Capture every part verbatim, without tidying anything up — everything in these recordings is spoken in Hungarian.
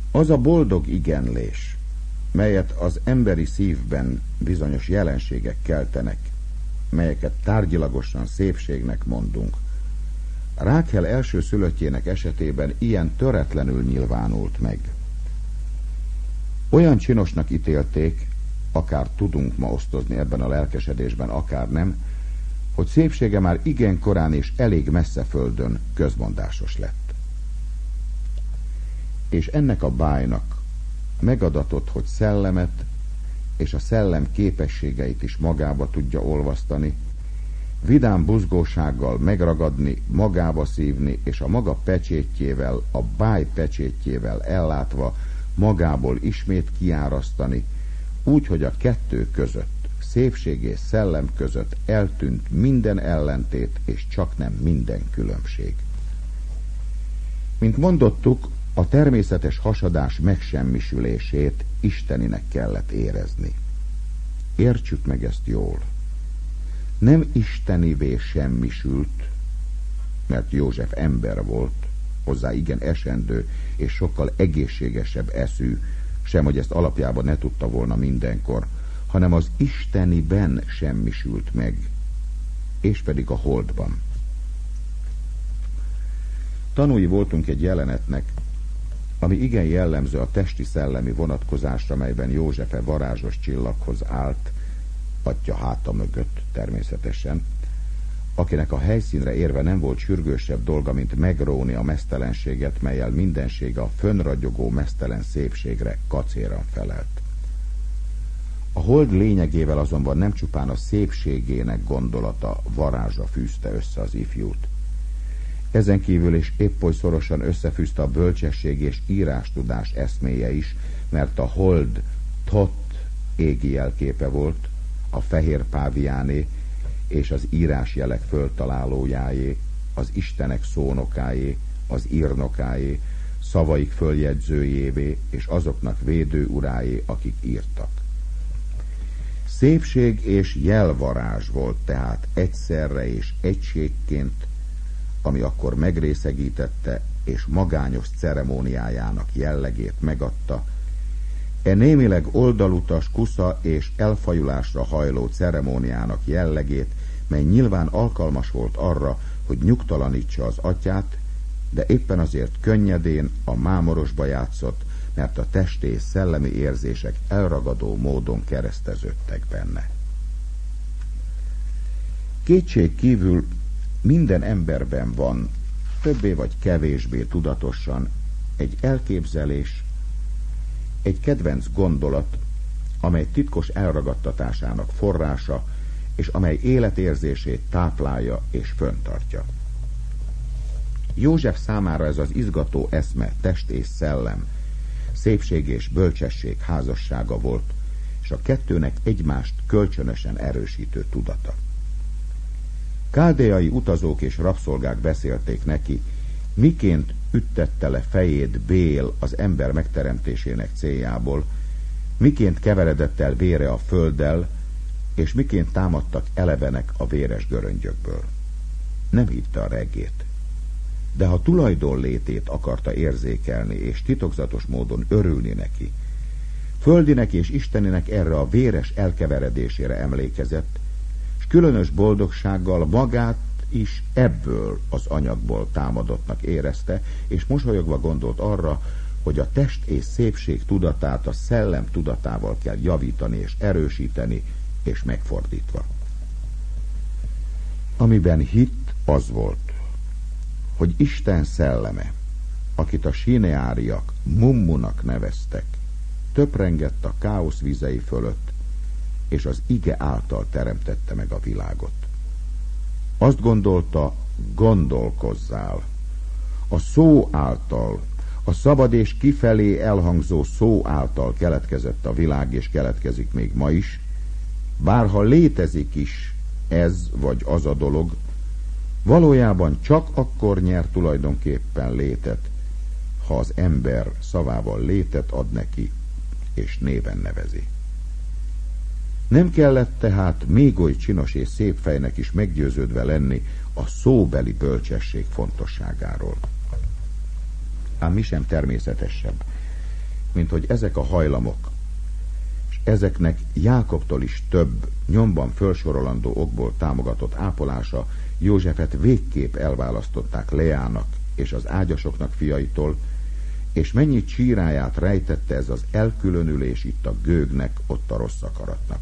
Az a boldog igenlés, melyet az emberi szívben bizonyos jelenségek keltenek, melyeket tárgyilagosan szépségnek mondunk, Rákel első szülöttjének esetében ilyen töretlenül nyilvánult meg. Olyan csinosnak ítélték, akár tudunk ma osztozni ebben a lelkesedésben, akár nem, hogy szépsége már igen korán és elég messze földön közmondásos lett. És ennek a bájnak megadatott, hogy szellemet és a szellem képességeit is magába tudja olvasztani, vidám buzgósággal megragadni, magába szívni, és a maga pecsétjével, a báj pecsétjével ellátva magából ismét kiárasztani, úgy, hogy a kettő között, szépség és szellem között eltűnt minden ellentét, és csak nem minden különbség. Mint mondottuk, a természetes hasadás megsemmisülését isteninek kellett érezni. Értsük meg ezt jól. Nem istenivé semmisült, mert József ember volt, hozzá igen esendő és sokkal egészségesebb eszű, sem hogy ezt alapjában ne tudta volna mindenkor, hanem az isteniben semmisült meg, és pedig a holdban. Tanúi voltunk egy jelenetnek, ami igen jellemző a testi-szellemi vonatkozásra, melyben Józsefe varázsos csillaghoz állt, atya háta mögött természetesen, akinek a helyszínre érve nem volt sürgősebb dolga, mint megróni a meztelenséget, melyel mindensége a fönnragyogó meztelen szépségre kacéran felelt. A hold lényegével azonban nem csupán a szépségének gondolata, varázsa fűzte össze az ifjút. Ezen kívül is épp oly szorosan összefűzte a bölcsesség és írástudás eszméje is, mert a hold Tot égi jelképe volt, a fehér páviáné és az írásjelek föltalálójáé, az istenek szónokáé, az írnokáé, szavaik följegyzőjévé és azoknak védő uráé, akik írtak. Szépség és jelvarázs volt tehát egyszerre és egységként, ami akkor megrészegítette és magányos ceremóniájának jellegét megadta, e némileg oldalutas, kusza és elfajulásra hajló ceremóniának jellegét, mely nyilván alkalmas volt arra, hogy nyugtalanítsa az atyát, de éppen azért könnyedén a mámorosba játszott, mert a testi és szellemi érzések elragadó módon kereszteződtek benne. Kétség kívül minden emberben van, többé vagy kevésbé tudatosan, egy elképzelés, egy kedvenc gondolat, amely titkos elragadtatásának forrása, és amely életérzését táplálja és föntartja. József számára ez az izgató eszme, test és szellem, szépség és bölcsesség házassága volt, és a kettőnek egymást kölcsönösen erősítő tudata. Káldeai utazók és rabszolgák beszélték neki, miként üttette le fejét Bél az ember megteremtésének céljából, miként keveredett el vére a földdel, és miként támadtak elevenek a véres göröngyökből. Nem hitte a reggét, de ha tulajdon létét akarta érzékelni, és titokzatos módon örülni neki, földinek és isteninek erre a véres elkeveredésére emlékezett, és különös boldogsággal magát is ebből az anyagból támadottnak érezte, és mosolyogva gondolt arra, hogy a test és szépség tudatát a szellem tudatával kell javítani és erősíteni, és megfordítva. Amiben hitt, az volt, hogy Isten szelleme, akit a sineáriak Mummunak neveztek, töprengett a káosz vizei fölött, és az ige által teremtette meg a világot. Azt gondolta, gondolkozzál. A szó által, a szabad és kifelé elhangzó szó által keletkezett a világ, és keletkezik még ma is, bárha létezik is ez vagy az a dolog, valójában csak akkor nyer tulajdonképpen létet, ha az ember szavával létet ad neki, és néven nevezi. Nem kellett tehát még oly csinos és szép fejnek is meggyőződve lenni a szóbeli bölcsesség fontosságáról. Ám mi sem természetesebb, mint hogy ezek a hajlamok, és ezeknek Jákobtól is több, nyomban felsorolandó okból támogatott ápolása Józsefet végképp elválasztották Leának és az ágyasoknak fiaitól, és mennyi csíráját rejtette ez az elkülönülés itt a gőgnek, ott a rossz akaratnak.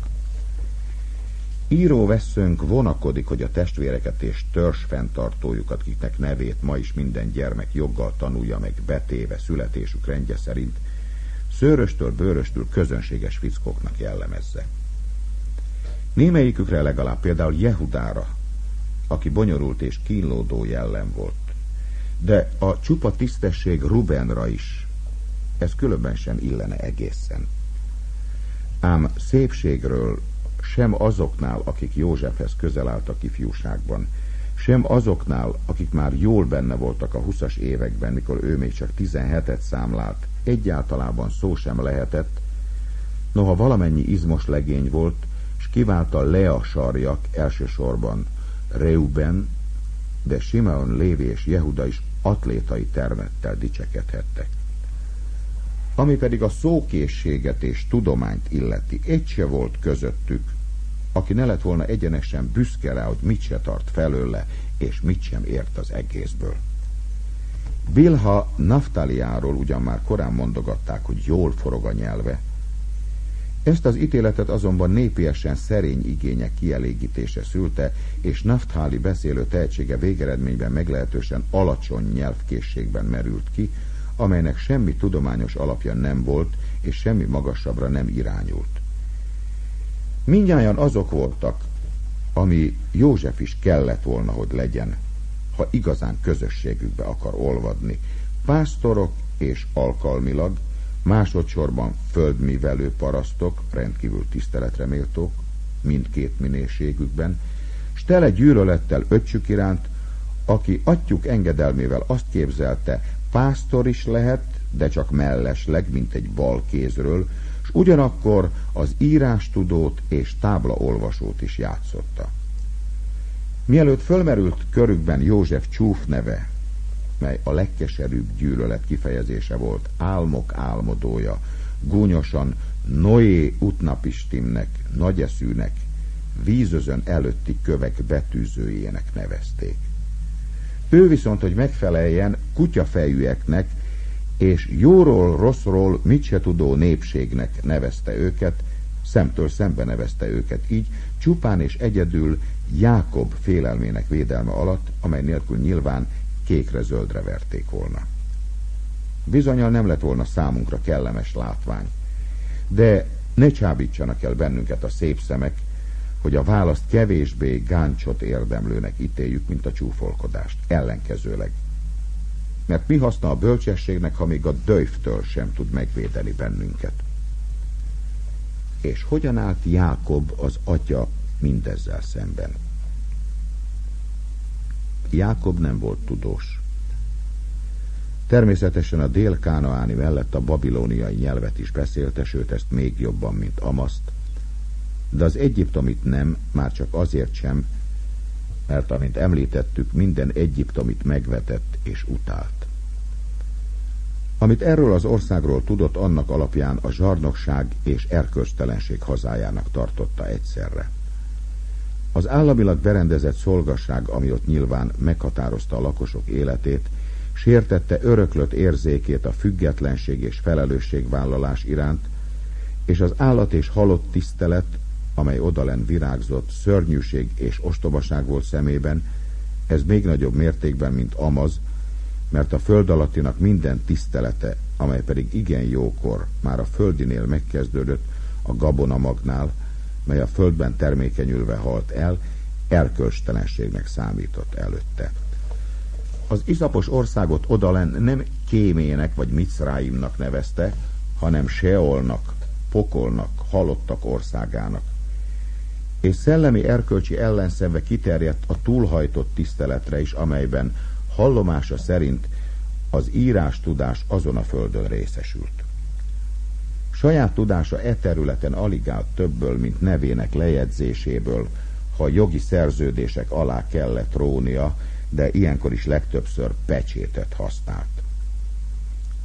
Íróvesszőnk vonakodik, hogy a testvéreket és törzsfenntartójukat, kiknek nevét ma is minden gyermek joggal tanulja meg betéve születésük rendje szerint, szőröstől bőröstül közönséges fickóknak jellemezze. Némelyikükre legalább például Jehudára, aki bonyolult és kínlódó jellem volt, de a csupa tisztesség Rubenra is, ez különben sem illene egészen. Ám szépségről sem azoknál, akik Józsefhez közel álltak ifjúságban, sem azoknál, akik már jól benne voltak a huszas években, mikor ő még csak tizenhetet számlált, egyáltalában szó sem lehetett, noha valamennyi izmos legény volt, s kiválta Lea sarjak elsősorban Reuben, de Simeon, Lévi és Jehuda is atlétai termettel dicsekedhettek. Ami pedig a szókészséget és tudományt illeti, egy se volt közöttük, aki ne lett volna egyenesen büszke rá, hogy mit se tart felőle, és mit sem ért az egészből. Bilha Naftaliáról ugyan már korán mondogatták, hogy jól forog a nyelve. Ezt az ítéletet azonban népiesen szerény igények kielégítése szülte, és Naftali beszélő tehetsége végeredményben meglehetősen alacsony nyelvkészségben merült ki, amelynek semmi tudományos alapja nem volt, és semmi magasabbra nem irányult. Mindnyájan azok voltak, ami József is kellett volna, hogy legyen, ha igazán közösségükbe akar olvadni. Pásztorok és alkalmilag, másodszorban földművelő parasztok, rendkívül tiszteletre méltók, mindkét minőségükben, s tele gyűlölettel öccsük iránt, aki atyjuk engedelmével azt képzelte, pásztor is lehet, de csak mellesleg, mint egy bal kézről, s ugyanakkor az írástudót és táblaolvasót is játszotta. Mielőtt fölmerült körükben József csúf neve, mely a legkeserűbb gyűlölet kifejezése volt, álmok álmodója, gúnyosan Noé Utnapistimnek, nagyeszűnek, vízözön előtti kövek betűzőjének nevezték. Ő viszont, hogy megfeleljen, kutyafejűeknek és jóról, rosszról mit se tudó népségnek nevezte őket, szemtől szembe nevezte őket így, csupán és egyedül Jákob félelmének védelme alatt, amely nélkül nyilván kékre-zöldre verték volna. Bizonnyal nem lett volna számunkra kellemes látvány, de ne csábítsanak el bennünket a szép szemek, hogy a választ kevésbé gáncsot érdemlőnek ítéljük, mint a csúfolkodást, ellenkezőleg. Mert mi haszna a bölcsességnek, ha még a döjftől sem tud megvédeni bennünket? És hogyan állt Jákob az atya mindezzel szemben? Jákob nem volt tudós. Természetesen a dél-kánaáni mellett a babilóniai nyelvet is beszélte, sőt ezt még jobban, mint Amaszt, de az egyiptomit nem, már csak azért sem, mert amint említettük, minden egyiptomit megvetett és utált. Amit erről az országról tudott, annak alapján a zsarnokság és erkölcstelenség hazájának tartotta egyszerre. Az államilag berendezett szolgasság, ami ott nyilván meghatározta a lakosok életét, sértette öröklött érzékét a függetlenség és felelősségvállalás iránt, és az állat és halott tisztelet, amely odalen virágzott, szörnyűség és ostobaság volt szemében, ez még nagyobb mértékben, mint Amaz, mert a föld alattinak minden tisztelete, amely pedig igen jókor már a földinél megkezdődött, a gabonamagnál, mely a földben termékenyülve halt el, erkölcstelenségnek számított előtte. Az iszapos országot odalen nem Kémének vagy Micráimnak nevezte, hanem Seolnak, pokolnak, halottak országának. És szellemi erkölcsi ellenszenve kiterjedt a túlhajtott tiszteletre is, amelyben hallomása szerint az írástudás azon a földön részesült. Saját tudása e területen alig állt többből, mint nevének lejegyzéséből, ha jogi szerződések alá kellett rónia, de ilyenkor is legtöbbször pecsétet használt.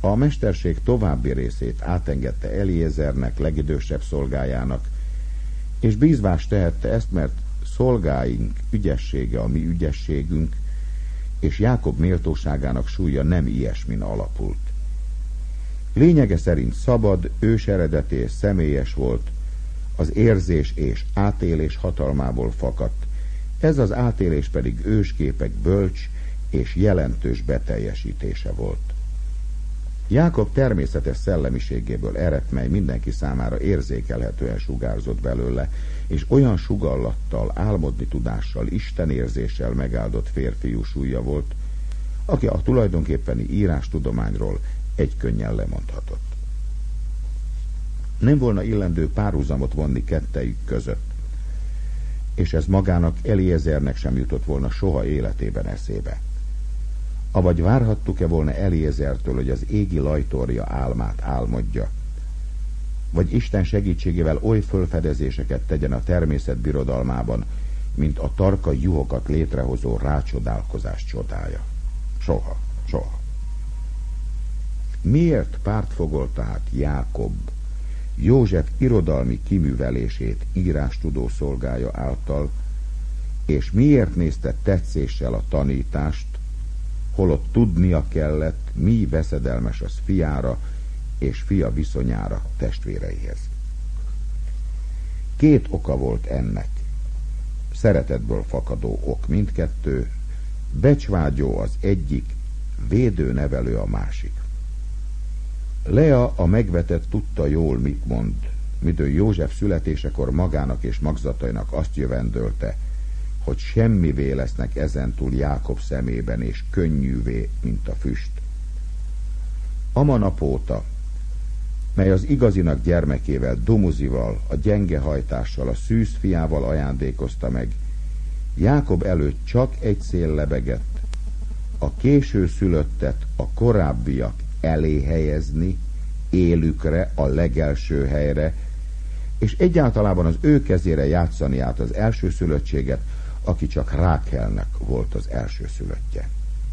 A mesterség további részét átengedte Eliézernek, legidősebb szolgájának, és bízvás tehette ezt, mert szolgáink ügyessége a mi ügyességünk, és Jákob méltóságának súlya nem ilyesmin alapult. Lényege szerint szabad, őseredeti és személyes volt, az érzés és átélés hatalmából fakadt, ez az átélés pedig ősképek bölcs és jelentős beteljesítése volt. Jákob természetes szellemiségéből eredt, mely mindenki számára érzékelhetően sugárzott belőle, és olyan sugallattal, álmodni tudással, istenérzéssel megáldott férfiú súlya volt, aki a tulajdonképpeni írástudományról egykönnyen lemondhatott. Nem volna illendő párhuzamot vonni kettejük között, és ez magának Eliézernek sem jutott volna soha életében eszébe. Avagy várhattuk-e volna Eliézertől, hogy az égi lajtorja álmát álmodja, vagy Isten segítségével oly fölfedezéseket tegyen a természet birodalmában, mint a tarka juhokat létrehozó rácsodálkozás csodája. Soha, soha. Miért pártfogolta hát Jákob József irodalmi kiművelését írástudó szolgája által, és miért nézte tetszéssel a tanítást, holott tudnia kellett, mi veszedelmes az fiára és fia viszonyára testvéreihez. Két oka volt ennek. Szeretetből fakadó ok mindkettő, becsvágyó az egyik, védőnevelő a másik. Lea a megvetett tudta jól, mit mond, midő József születésekor magának és magzatainak azt jövendölte, hogy semmivé lesznek ezentúl Jákob szemében, és könnyűvé, mint a füst. Ama nap óta, mely az igazinak gyermekével, Dumuzival, a gyenge hajtással, a szűz fiával ajándékozta meg, Jákob előtt csak egy szél lebegett, a késő szülöttet a korábbiak elé helyezni, élükre, a legelső helyre, és egyáltalában az ő kezére játszani át az elsőszülöttséget, aki csak Rákelnek volt az elsőszülöttje.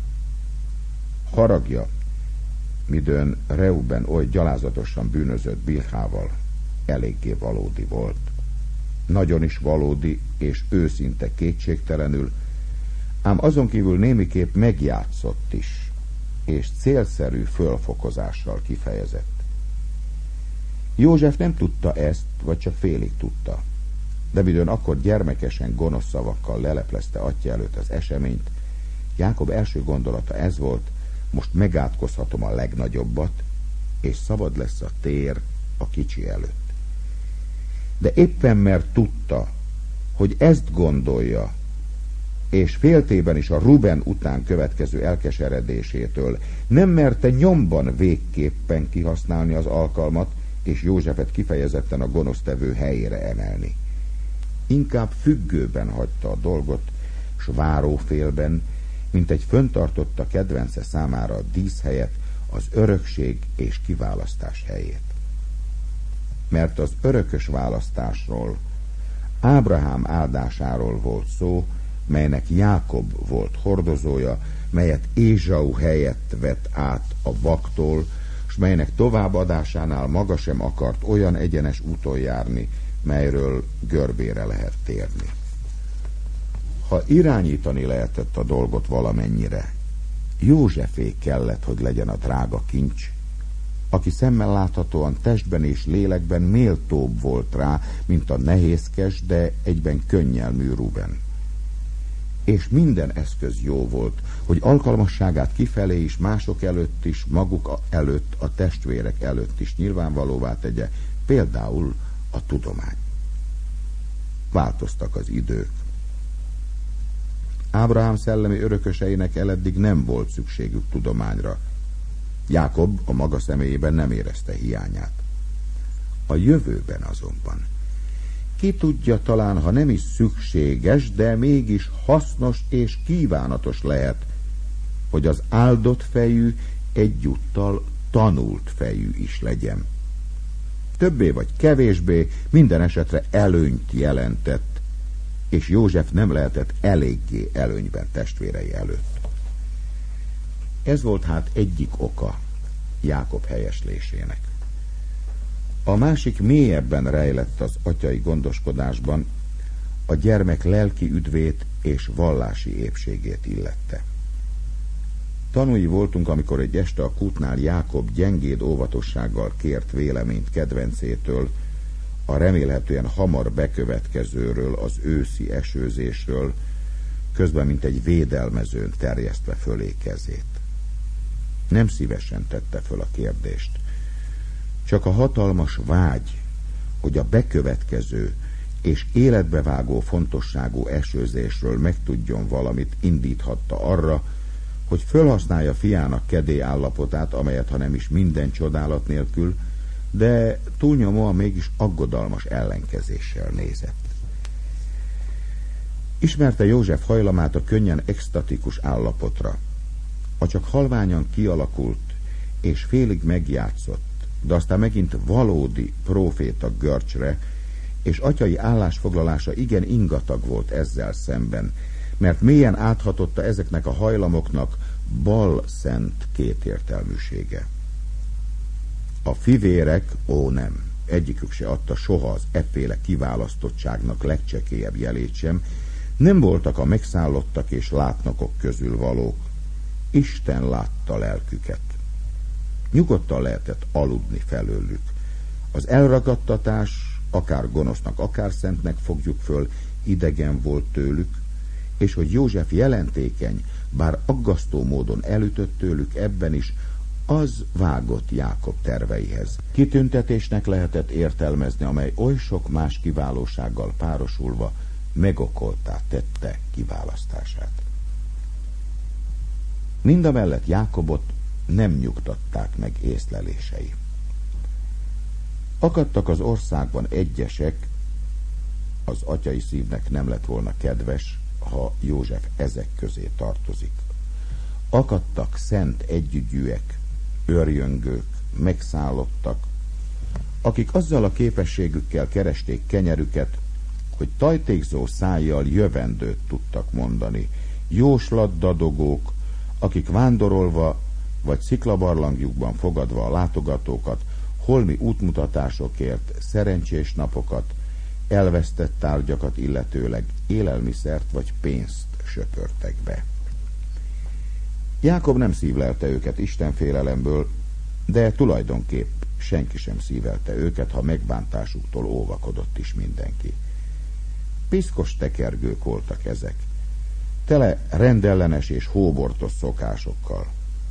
Haragja, midőn Reuben oly gyalázatosan bűnözött Bilhával, eléggé valódi volt. Nagyon is valódi és őszinte kétségtelenül, ám azon kívül némiképp megjátszott is, és célszerű fölfokozással kifejezett. József nem tudta ezt, vagy csak félig tudta, de midőn akkor gyermekesen gonosz szavakkal leleplezte atya előtt az eseményt, Jákob első gondolata ez volt: most megátkozhatom a legnagyobbat, és szabad lesz a tér a kicsi előtt. De éppen mert tudta, hogy ezt gondolja, és féltében is a Ruben után következő elkeseredésétől nem merte nyomban végképpen kihasználni az alkalmat, és Józsefet kifejezetten a gonosztevő helyére emelni. Inkább függőben hagyta a dolgot, s várófélben, mint egy föntartotta kedvence számára a díszhelyet, az örökség és kiválasztás helyét. Mert az örökös választásról, Ábrahám áldásáról volt szó, melynek Jákob volt hordozója, melyet Ézsau helyett vett át a vaktól, s melynek továbbadásánál maga sem akart olyan egyenes úton járni, melyről görbére lehet térni. Ha irányítani lehetett a dolgot valamennyire, Józsefé kellett, hogy legyen a drága kincs, aki szemmel láthatóan testben és lélekben méltóbb volt rá, mint a nehézkes, de egyben könnyelmű Ruben. És minden eszköz jó volt, hogy alkalmasságát kifelé is, mások előtt is, maguk előtt, a testvérek előtt is nyilvánvalóvá tegye, például a tudomány. Változtak az idők. Ábrahám szellemi örököseinek eleddig nem volt szükségük tudományra. Jákob a maga személyében nem érezte hiányát. A jövőben azonban ki tudja, talán ha nem is szükséges, de mégis hasznos és kívánatos lehet, hogy az áldott fejű egyúttal tanult fejű is legyen. Többé vagy kevésbé, minden esetre előnyt jelentett, és József nem lehetett eléggé előnyben testvérei előtt. Ez volt hát egyik oka, Jákob helyeslésének. A másik mélyebben rejlett az atyai gondoskodásban, a gyermek lelki üdvét és vallási épségét illette. Tanúi voltunk, amikor egy este a kútnál Jákob gyengéd óvatossággal kért véleményt kedvencétől, a remélhetően hamar bekövetkezőről, az őszi esőzésről, közben mint egy védelmezőn terjesztve fölé kezét. Nem szívesen tette föl a kérdést. Csak a hatalmas vágy, hogy a bekövetkező és életbevágó fontosságú esőzésről megtudjon valamit, indíthatta arra, hogy fölhasználja fiának kedély állapotát, amelyet ha nem is minden csodálat nélkül, de túlnyomóan mégis aggodalmas ellenkezéssel nézett. Ismerte József hajlamát a könnyen extatikus állapotra. A csak halványan kialakult és félig megjátszott, de aztán megint valódi próféta görcsre, és atyai állásfoglalása igen ingatag volt ezzel szemben, mert mélyen áthatotta ezeknek a hajlamoknak bal szent kétértelműsége. A fivérek, ó nem, egyikük se adta soha az efféle kiválasztottságnak legcsekélyebb jelét sem, nem voltak a megszállottak és látnokok közül valók. Isten látta lelküket. Nyugodtan lehetett aludni felőlük. Az elragadtatás, akár gonosznak, akár szentnek fogjuk föl, idegen volt tőlük, és hogy József jelentékeny, bár aggasztó módon elütött tőlük, ebben is az vágott Jákob terveihez. Kitüntetésnek lehetett értelmezni, amely oly sok más kiválósággal párosulva megokoltá tette kiválasztását. Mindamellett Jákobot nem nyugtatták meg észlelései. Akadtak az országban egyesek, az atyai szívnek nem lett volna kedves, ha József ezek közé tartozik. Akadtak szent együgyűek, őrjöngők, megszállottak, akik azzal a képességükkel keresték kenyerüket, hogy tajtékzó szájjal jövendőt tudtak mondani, jóslatdadogók, akik vándorolva vagy sziklabarlangjukban fogadva a látogatókat, holmi útmutatásokért szerencsés napokat, elvesztett tárgyakat illetőleg élelmiszert vagy pénzt söpörtek be. Jákob nem szívlelte őket istenfélelemből, de tulajdonképp senki sem szívelte őket, ha megbántásuktól óvakodott is mindenki. Piszkos tekergők voltak ezek, tele rendellenes és hóbortos szokásokkal.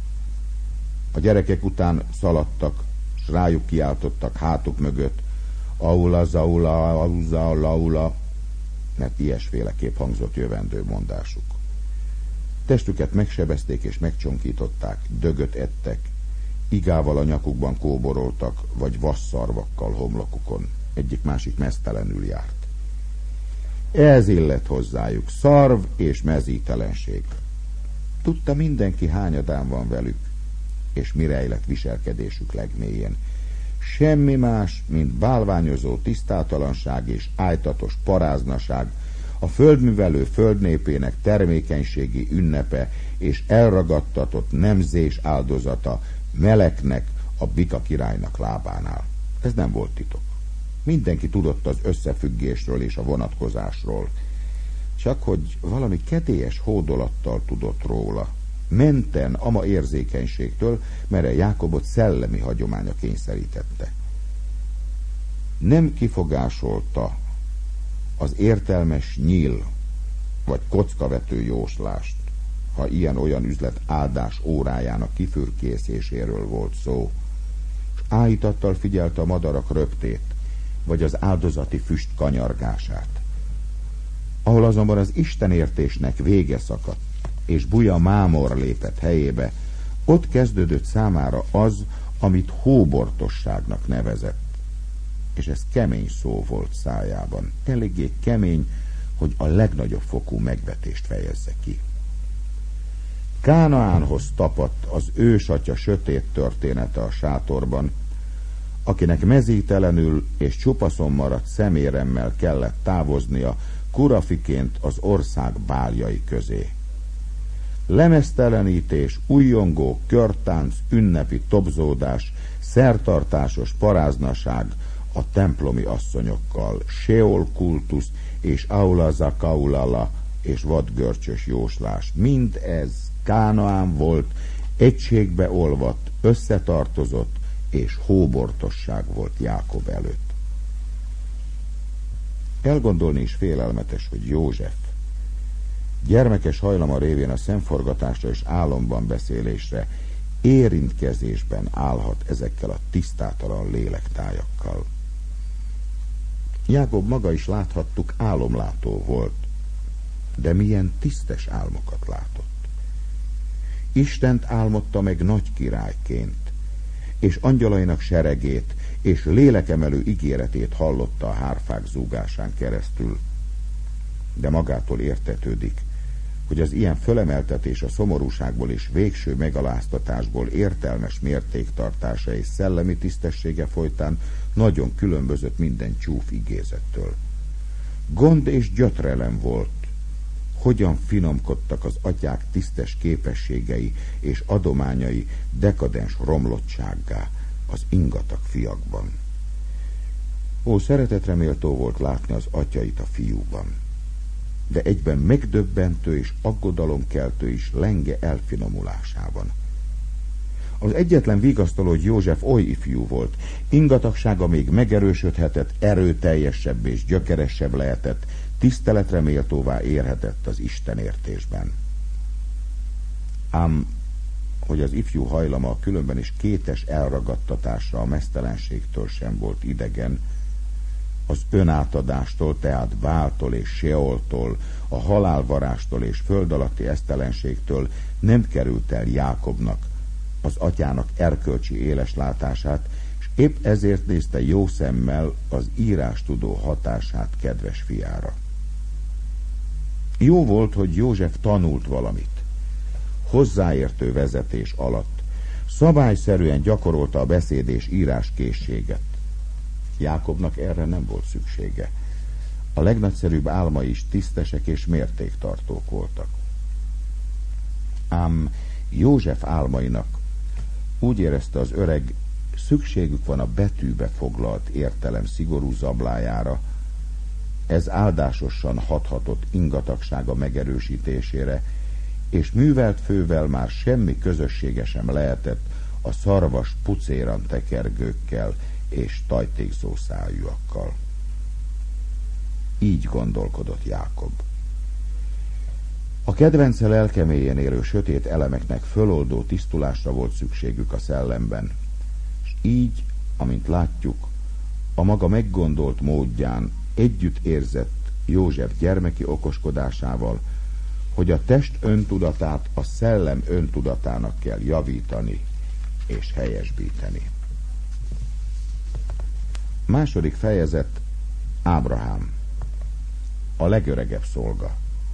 A gyerekek után szaladtak, s rájuk kiáltottak hátuk mögött, aula, zaula, auza, laula, mert ilyesféleképp hangzott jövendő mondásuk. Testüket megsebezték és megcsonkították, dögöt ettek, igával a nyakukban kóboroltak, vagy vasszarvakkal homlokukon, egyik-másik meztelenül járt. Ez illett hozzájuk, szarv és mezítelenség. Tudta mindenki, hányadán van velük, és mi rejlett viselkedésük legmélyén. Semmi más, mint bálványozó tisztátalanság és ájtatos paráznaság, a földművelő földnépének termékenységi ünnepe és elragadtatott nemzés áldozata Meleknek, a Bika királynak lábánál. Ez nem volt titok. Mindenki tudott az összefüggésről és a vonatkozásról, csak hogy valami kedélyes hódolattal tudott róla, menten ama érzékenységtől, mire Jákobot szellemi hagyománya kényszerítette. Nem kifogásolta az értelmes nyíl vagy kockavető jóslást, ha ilyen-olyan üzlet áldás órájának kifürkészéséről volt szó, s áhítattal figyelte a madarak röptét, vagy az áldozati füst kanyargását. Ahol azonban az istenértésnek vége szakadt, és buja mámor lépett helyébe, ott kezdődött számára az, amit hóbortosságnak nevezett. És ez kemény szó volt szájában, eléggé kemény, hogy a legnagyobb fokú megvetést fejezze ki. Kánaánhoz tapadt az ősatya sötét története a sátorban, akinek mezítelenül és csupaszon maradt szeméremmel kellett távoznia kurafiként az ország báljai közé. lemeztelenítés, újjongó, körtánc, ünnepi tobzódás, szertartásos paráznaság a templomi asszonyokkal, Seol kultusz és Aula Zakaulala és vadgörcsös jóslás. Mind ez Kánaán volt, egységbe olvadt, összetartozott, és hóbortosság volt Jákob előtt. Elgondolni is félelmetes, hogy József gyermekes hajlama révén a szemforgatásra és álomban beszélésre, érintkezésben állhat ezekkel a tisztátalan lélektájakkal. Jákob maga is, láthattuk, álomlátó volt, de milyen tisztes álmokat látott. Istent álmodta meg nagy királyként, és angyalainak seregét, és lélekemelő ígéretét hallotta a hárfák zúgásán keresztül. De magától értetődik, hogy az ilyen fölemeltetés a szomorúságból és végső megaláztatásból értelmes mértéktartása és szellemi tisztessége folytán nagyon különbözött minden csúf igézettől. Gond és gyötrelem volt, hogyan finomkodtak az atyák tisztes képességei és adományai dekadens romlottsággá az ingatag fiakban. Ó, szeretetre méltó volt látni az atyait a fiúban, de egyben megdöbbentő és aggodalomkeltő is lenge elfinomulásában. Az egyetlen vigasztaló, hogy József oly ifjú volt, ingatagsága még megerősödhetett, erőteljesebb és gyökeresebb lehetett, tiszteletre méltóvá érhetett az istenértésben. Ám, hogy az ifjú hajlama különben is kétes elragadtatásra a meztelenségtől sem volt idegen, az önátadástól, tehát Báltól és Seoltól, a halálvarástól és föld alatti esztelenségtől nem került el Jákobnak az atyának erkölcsi éleslátását, és épp ezért nézte jó szemmel az írástudó hatását kedves fiára. Jó volt, hogy József tanult valamit. Hozzáértő vezetés alatt szabályszerűen gyakorolta a beszéd és írás készséget. Jákobnak erre nem volt szüksége. A legnagyszerűbb álmai is tisztesek és mértéktartók voltak. Ám József álmainak, úgy érezte az öreg, szükségük van a betűbe foglalt értelem szigorú zablájára. Ez áldásosan hathatott ingatagsága megerősítésére, és művelt fővel már semmi közössége sem lehetett a szarvas pucéran tekergőkkel és tajtékzó szájúakkal. Így gondolkodott Jákob. A kedvence lelkeméjén élő sötét elemeknek föloldó tisztulásra volt szükségük a szellemben, és így, amint látjuk, a maga meggondolt módján együtt érzett József gyermeki okoskodásával, hogy a test öntudatát a szellem öntudatának kell javítani és helyesbíteni. Második fejezet. Ábrahám, a legöregebb szolga.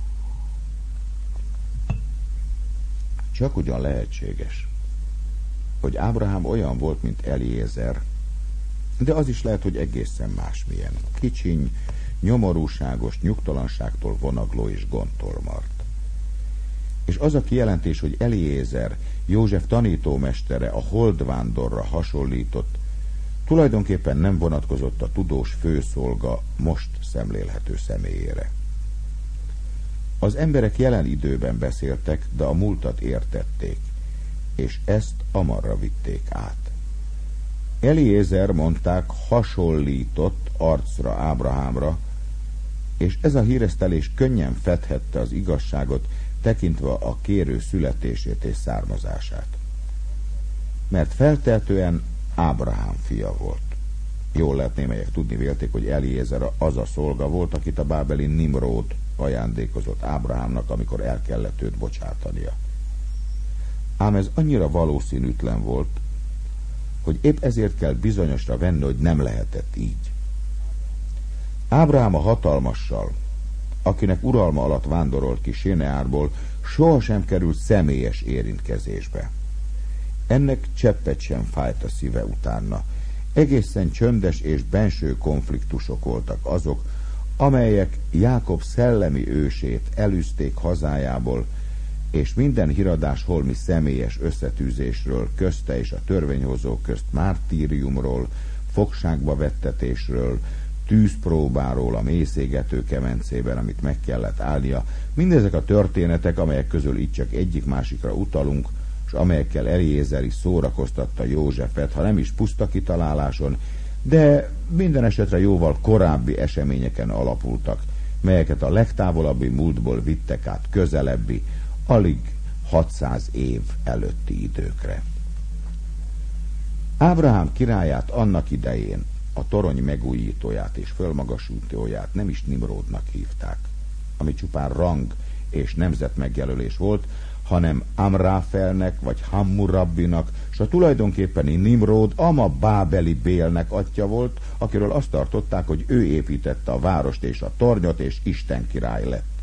Csak ugyan lehetséges, hogy Ábrahám olyan volt, mint Eliézer, de az is lehet, hogy egészen másmilyen. Kicsiny, nyomorúságos, nyugtalanságtól vonagló és gondtól-mart. És az a kijelentés, hogy Eliézer, József tanítómestere, a holdvándorra hasonlított, tulajdonképpen nem vonatkozott a tudós főszolga most szemlélhető személyére. Az emberek jelen időben beszéltek, de a múltat értették, és ezt amarra vitték át. Eliézer, mondták, hasonlított arcra Ábrahámra, és ez a híresztelés könnyen fedhette az igazságot, tekintve a kérő születését és származását. Mert feltehetően Ábrahám fia volt. Jól lehet, némelyek tudni vélték, hogy Eliézer az a szolga volt, akit a bábeli Nimród ajándékozott Ábrahámnak, amikor el kellett őt bocsátania. Ám ez annyira valószínűtlen volt, hogy épp ezért kell bizonyosra venni, hogy nem lehetett így. Ábrahám a hatalmassal, akinek uralma alatt vándorolt ki Sineárból, sohasem került személyes érintkezésbe. Ennek cseppet sem fájt a szíve utána. Egészen csöndes és benső konfliktusok voltak azok, amelyek Jákob szellemi ősét elűzték hazájából, és minden híradás holmi személyes összetűzésről, közte és a törvényhozók közt mártíriumról, fogságba vettetésről, tűzpróbáról a mélyszégető kemencében, amit meg kellett állnia. Mindezek a történetek, amelyek közül itt csak egyik-másikra utalunk, és amelyekkel Eliézeri szórakoztatta Józsefet, ha nem is puszta kitaláláson, de minden esetre jóval korábbi eseményeken alapultak, melyeket a legtávolabbi múltból vittek át közelebbi, alig hatszáz év előtti időkre. Ábrahám királyát annak idején, a torony megújítóját és fölmagasítóját nem is Nimródnak hívták, ami csupán rang és nemzet megjelölés volt, hanem Amráfelnek vagy Hammurabbinak, s a tulajdonképpeni Nimród ama bábeli Bélnek atya volt, akiről azt tartották, hogy ő építette a várost és a tornyot, és Isten király lett.